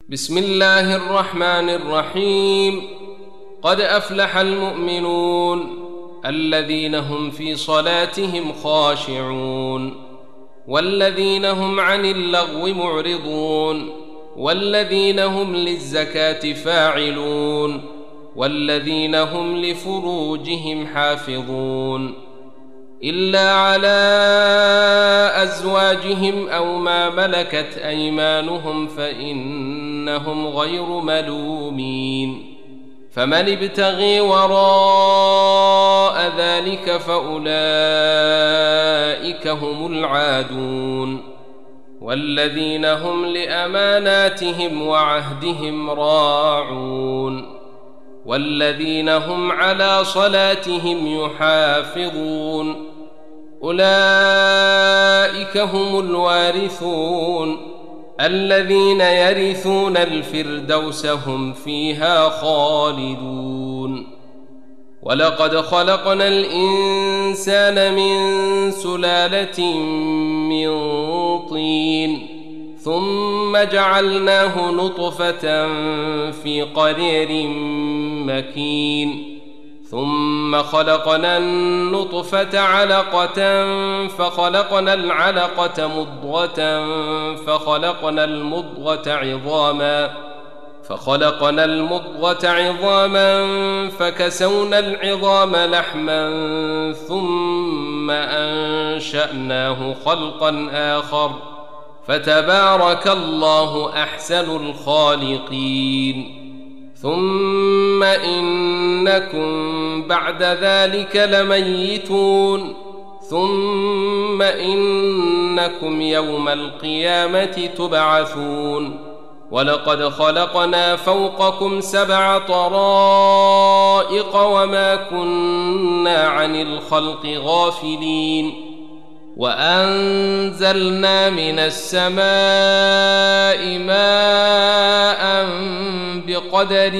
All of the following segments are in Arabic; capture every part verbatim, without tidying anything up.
بسم الله الرحمن الرحيم. قد أفلح المؤمنون الذين هم في صلاتهم خاشعون والذين هم عن اللغو معرضون والذين هم للزكاة فاعلون والذين هم لفروجهم حافظون إلا على أزواجهم أو ما ملكت أيمانهم فإنهم غير ملومين. فمن ابتغي وراء ذلك فأولئك هم العادون والذين هم لأماناتهم وعهدهم راعون والذين هم على صلاتهم يحافظون أولئك هم الوارثون الذين يرثون الفردوس هم فيها خالدون. ولقد خلقنا الإنسان من سلالة من طين ثم جعلناه نطفة في قرير مكين ثم خلقنا النطفة علقة فخلقنا العلقة مضغة فخلقنا المضغة عظاما فخلقنا المضغة عظاما فكسونا العظام لحما ثم أنشأناه خلقا آخر فتبارك الله أحسن الخالقين. ثم إنكم بعد ذلك لميتون ثم إنكم يوم القيامة تبعثون. ولقد خلقنا فوقكم سبع طرائق وما كنا عن الخلق غافلين وأنزلنا من السماء ماء بقدر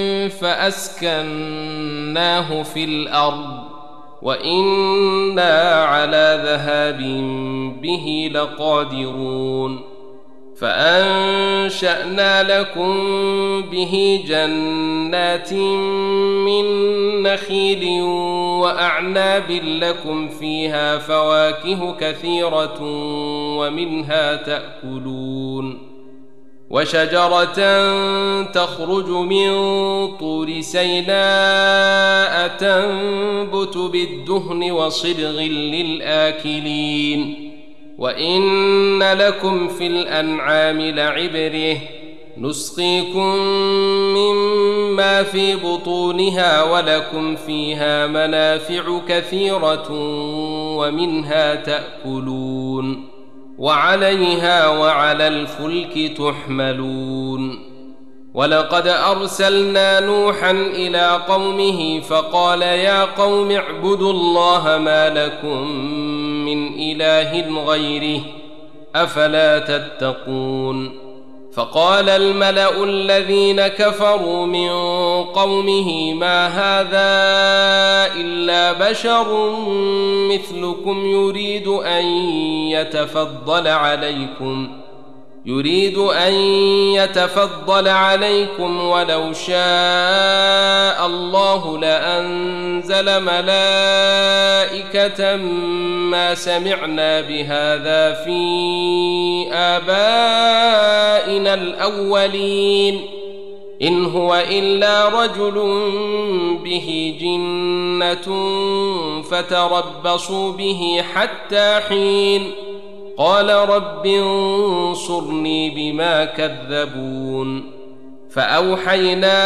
فأسكناه في الأرض وإنا على ذهاب به لقادرون. فأنشأنا لكم به جنات من نخيل وأعناب لكم فيها فواكه كثيرة ومنها تأكلون وشجرة تخرج من طور سيناء تنبت بالدهن وصبغ للآكلين. وإن لكم في الأنعام لعبرة نسقيكم مما في بطونها ولكم فيها منافع كثيرة ومنها تأكلون وعليها وعلى الفلك تحملون. ولقد أرسلنا نوحا إلى قومه فقال يا قوم اعبدوا الله ما لكم من إله غيره أفلا تتقون. فقال الملأ الذين كفروا من قومه ما هذا إلا بشر مثلكم يريد أن يتفضل عليكم يريد أن يتفضل عليكم ولو شاء الله لأنزل ملائكة ما سمعنا بهذا في آبائنا الأولين إن هو إلا رجل به جنة فتربصوا به حتى حين. قال رب انصرني بما كذبون. فأوحينا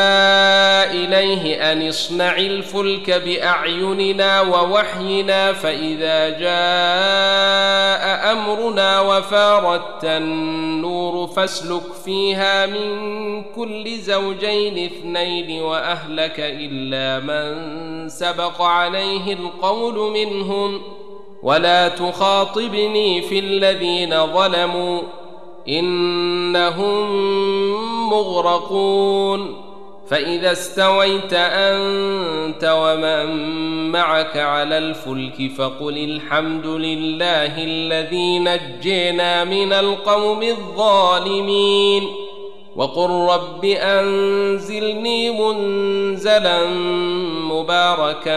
إليه أن اصنع الفلك بأعيننا ووحينا فإذا جاء أمرنا وفارت النور فاسلك فيها من كل زوجين اثنين وأهلك إلا من سبق عليه القول منهم ولا تخاطبني في الذين ظلموا إنهم مغرقون. فإذا استويت أنت ومن معك على الفلك فقل الحمد لله الذي نجينا من القوم الظالمين وقل رب أنزلني منزلا مباركا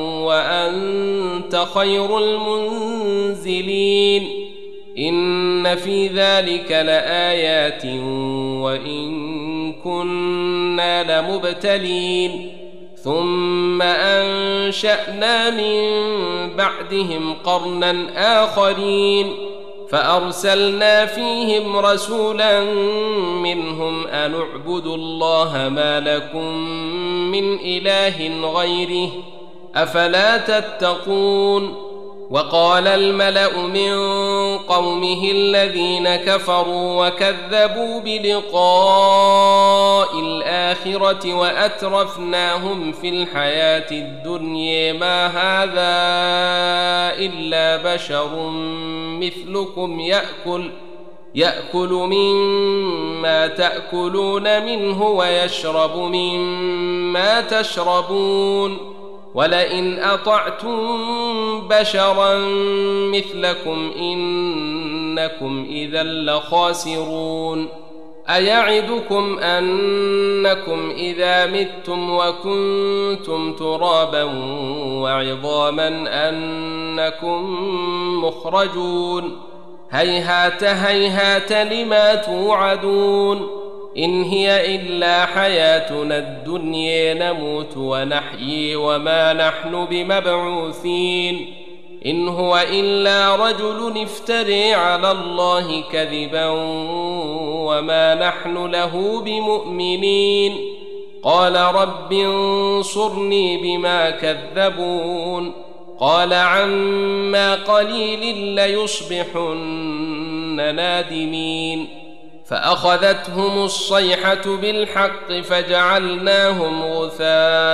وأنت خير المنزلين إن في ذلك لآيات وإن كنا لمبتلين ثم أنشأنا من بعدهم قرنا آخرين فأرسلنا فيهم رسولا منهم أن اعبدوا الله ما لكم من إله غيره أفلا تتقون وقال الملأ من قومه الذين كفروا وكذبوا بلقاء الآخرة وأترفناهم في الحياة الدنيا ما هذا إلا بشر مثلكم يأكل يأكل مما تأكلون منه ويشرب مما تشربون ولئن أطعتم بشرا مثلكم إنكم إذا لخاسرون أيعدكم أنكم إذا متم وكنتم ترابا وعظاما أنكم مخرجون هيهات هيهات لما توعدون إن هي إلا حياتنا الدنيا نموت ونحيي وما نحن بمبعوثين إن هو إلا رجل افتري على الله كذبا وما نحن له بمؤمنين قال رب انصرني بما كذبون قال عما قليل ليصبحن نادمين فأخذتهم الصيحة بالحق فجعلناهم غثاء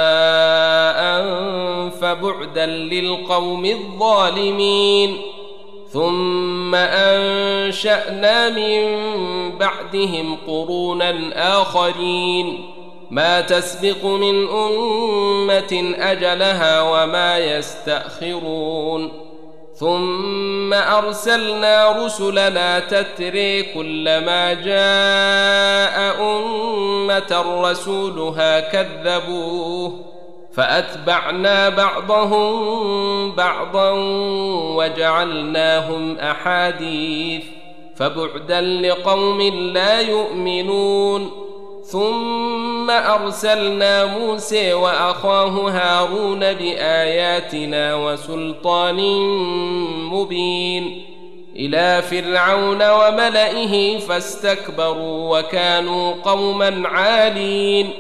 فبعدا للقوم الظالمين ثم أنشأنا من بعدهم قرونا آخرين ما تسبق من أمة أجلها وما يستأخرون ثم أرسلنا رسلنا تتري كلما جاء أمة رسولها كذبوه فأتبعنا بعضهم بعضا وجعلناهم أحاديث فبعدا لقوم لا يؤمنون ثم أرسلنا موسى وأخاه هارون بآياتنا وسلطان مبين إلى فرعون وملئه فاستكبروا وكانوا قوما عالين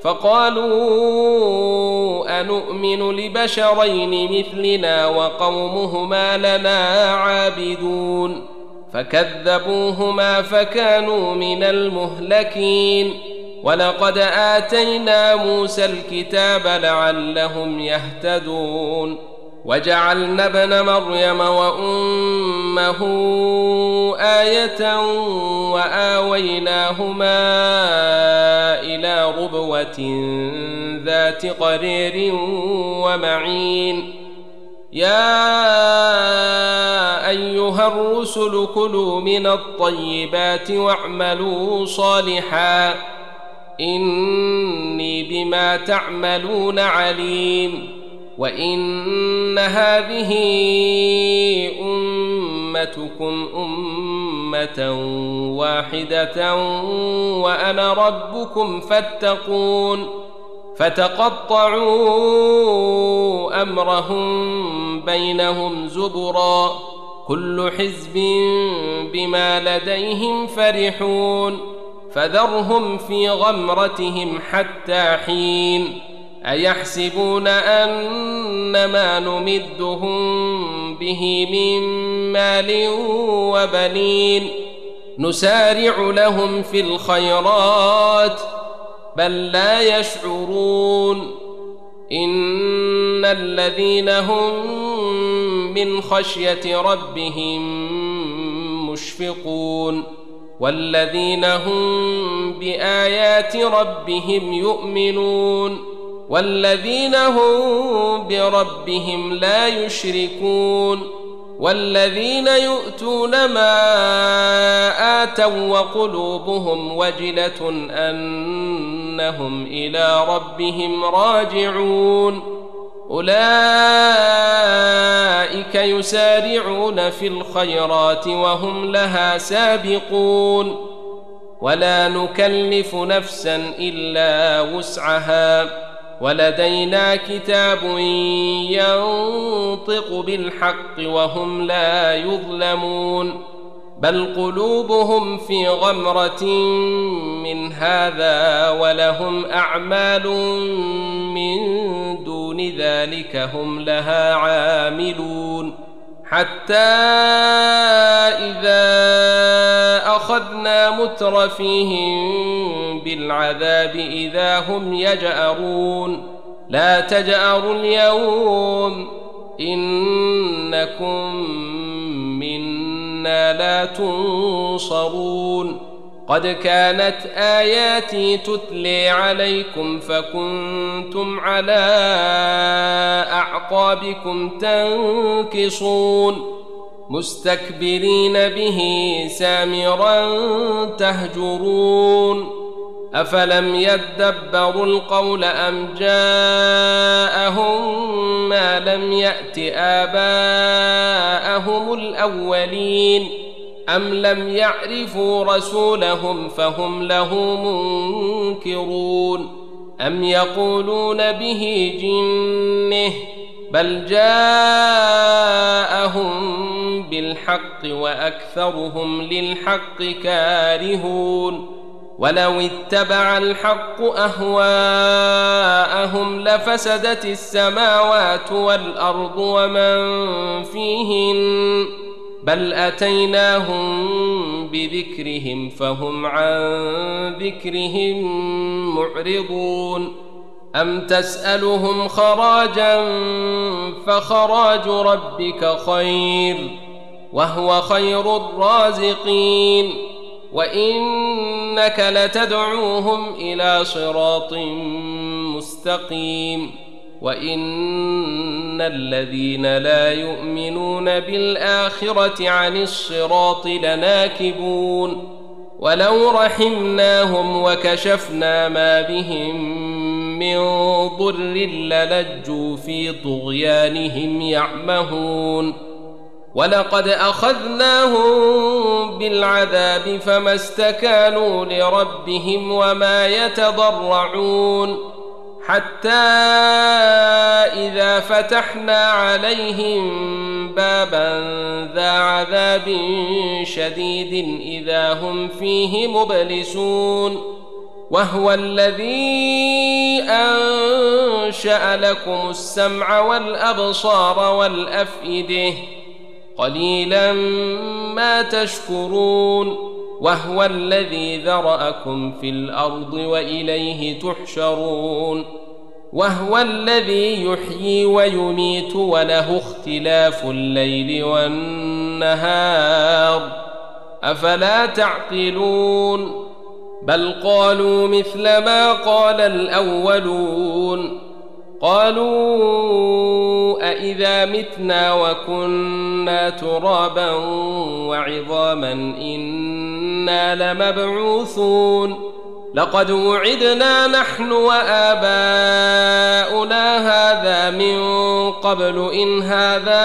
فقالوا أنؤمن لبشرين مثلنا وقومهما لنا عابدون فكذبوهما فكانوا من المهلكين ولقد آتينا موسى الكتاب لعلهم يهتدون وجعلنا ابن مريم وأمه آية وآويناهما إلى ربوة ذات قرير ومعين يا أيها الرسل كلوا من الطيبات واعملوا صالحا إني بما تعملون عليم وإن هذه أمتكم أمة واحدة وأنا ربكم فاتقون فتقطعوا أمرهم بينهم زبرا كل حزب بما لديهم فرحون فذرهم في غمرتهم حتى حين أيحسبون أنما نمدهم به من مال وبنين نسارع لهم في الخيرات بل لا يشعرون إن الذين هم من خشية ربهم مشفقون والذين هم بآيات ربهم يؤمنون والذين هم بربهم لا يشركون والذين يؤتون ما آتوا وقلوبهم وجلة أنهم إلى ربهم راجعون أولئك يسارعون في الخيرات وهم لها سابقون ولا نكلف نفسا إلا وسعها ولدينا كتاب ينطق بالحق وهم لا يظلمون بل قلوبهم في غمرة من هذا ولهم أعمال من دون ذلك هم لها عاملون حتى إذا أخذنا مترفيهم بالعذاب إذا هم يجأرون لا تجأروا اليوم إنكم منا لا تنصرون قد كانت آياتي تتلي عليكم فكنتم على أعقابكم تنكصون مستكبرين به سامرا تهجرون أفلم يدبروا القول أم جاءهم ما لم يأت آباءهم الأولين أم لم يعرفوا رسولهم فهم له منكرون أم يقولون به جنه بل جاءهم بالحق وأكثرهم للحق كارهون ولو اتبع الحق أهواءهم لفسدت السماوات والأرض ومن فيهن بل أتيناهم بذكرهم فهم عن ذكرهم معرضون أم تسألهم خراجا فخراج ربك خير وهو خير الرازقين وإنك لتدعوهم إلى صراط مستقيم وإن الذين لا يؤمنون بالآخرة عن الصراط لناكبون ولو رحمناهم وكشفنا ما بهم من ضر للجوا في طغيانهم يعمهون ولقد أخذناهم بالعذاب فما استكانوا لربهم وما يتضرعون حتى إذا فتحنا عليهم بابا ذا عذاب شديد إذا هم فيه مبلسون وهو الذي أنشأ لكم السمع والأبصار والأفئدة قليلا ما تشكرون وهو الذي ذرأكم في الأرض وإليه تحشرون وهو الذي يحيي ويميت وله اختلاف الليل والنهار أفلا تعقلون بل قالوا مثل ما قال الأولون قالوا أإذا متنا وكنا ترابا وعظاما إنا لمبعوثون لقد وعدنا نحن وآباؤنا هذا من قبل إن هذا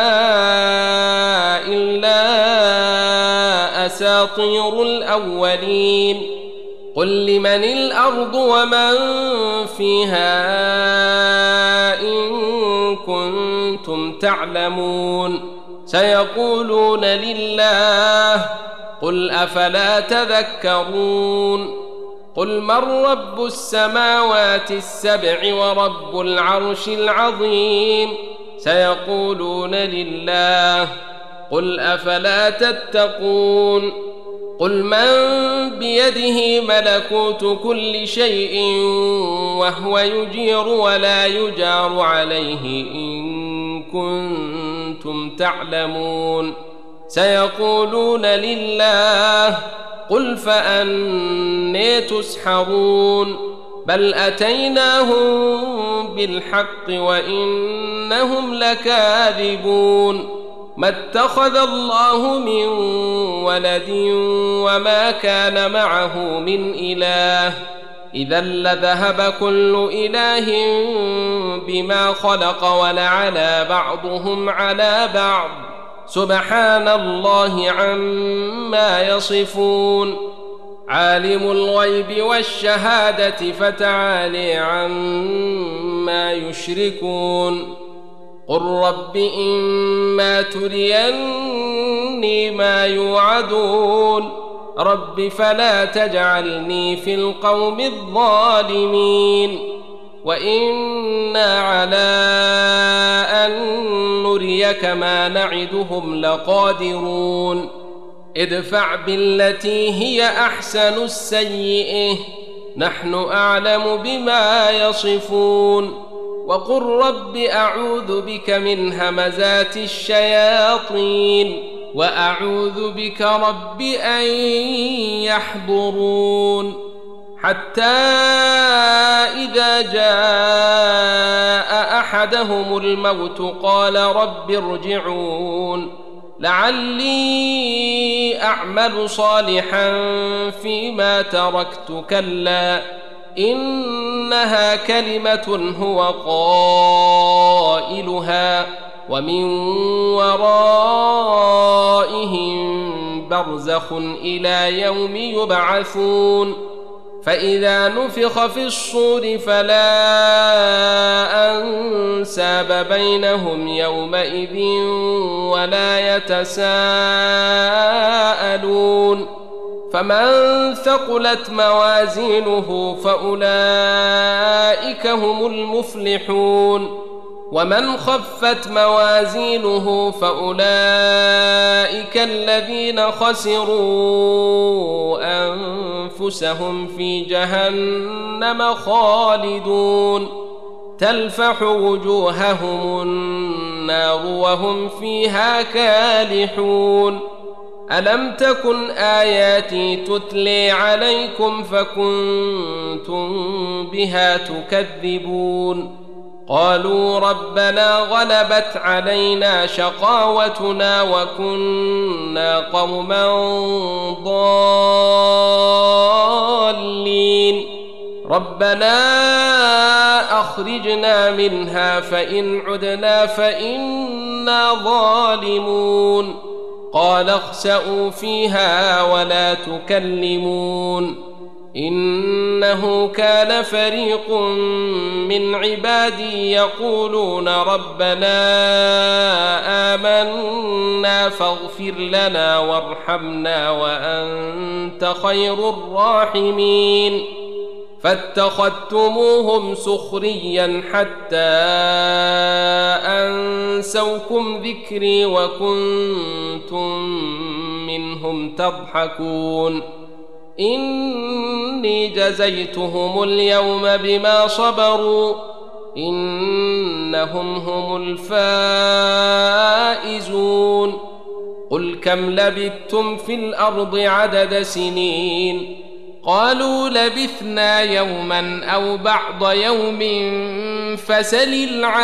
إلا أساطير الأولين قل لمن الأرض ومن فيها إن كنتم تعلمون سيقولون لله قل أفلا تذكرون قل من رب السماوات السبع ورب العرش العظيم سيقولون لله قل أفلا تتقون قل من بيده ملكوت كل شيء وهو يجير ولا يجار عليه إن كنتم تعلمون سيقولون لله قل فأني تسحرون بل أتيناهم بالحق وإنهم لكاذبون ما اتخذ الله من ولد وما كان معه من إله إذا لذهب كل إله بما خلق ولعلى بعضهم على بعض سبحان الله عما يصفون عالم الغيب والشهادة فتعالي عما يشركون قل رب إما تريني ما يوعدون رب فلا تجعلني في القوم الظالمين وإنا على أن نريك ما نعدهم لقادرون ادفع بالتي هي أحسن السيئة نحن أعلم بما يصفون وقل رب أعوذ بك من همزات الشياطين وأعوذ بك رب أن يحضرون حتى إذا جاء أحدهم الموت قال رب ارجعون لعلي أعمل صالحا فيما تركت كلا إنها كلمة هو قائلها ومن ورائهم برزخ إلى يوم يبعثون فإذا نفخ في الصور فلا أنساب بينهم يومئذ ولا يتساءلون فمن ثقلت موازينه فأولئك هم المفلحون ومن خفت موازينه فأولئك الذين خسروا أنفسهم في جهنم خالدون تلفح وجوههم النار وهم فيها كالحون ألم تكن آياتي تتلي عليكم فكنتم بها تكذبون قالوا ربنا غلبت علينا شقاوتنا وكنا قوما ضالين ربنا أخرجنا منها فإن عدنا فإنا ظالمون قال اخسئوا فيها ولا تكلمون إنه كان فريق من عبادي يقولون ربنا آمنا فاغفر لنا وارحمنا وأنت خير الراحمين فاتخذتموهم سخريا حتى أنسوكم ذكري وكنتم منهم تضحكون إني جزيتهم اليوم بما صبروا إنهم هم الفائزون قل كم لبثتم في الأرض عدد سنين قالوا لبثنا يوما أو بعض يوم فسل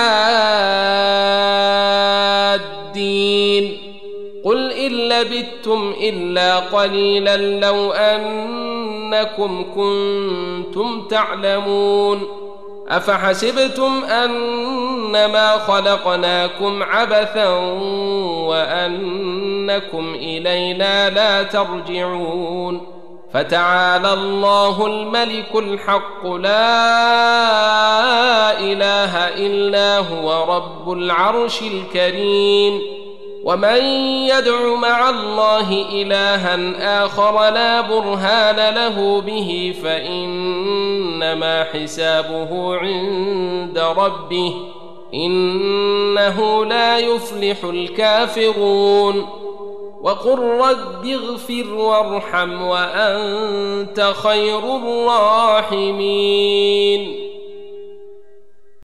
العادين قل إن لبثتم إلا قليلا لو أنكم كنتم تعلمون أفحسبتم أنما خلقناكم عبثا وأنكم إلينا لا ترجعون فتعالى الله الملك الحق لا إله إلا هو رب العرش الكريم ومن يدع مع الله إلها آخر لا برهان له به فإنما حسابه عند ربه إنه لا يفلح الكافرون وقل رب اغفر وارحم وأنت خير الراحمين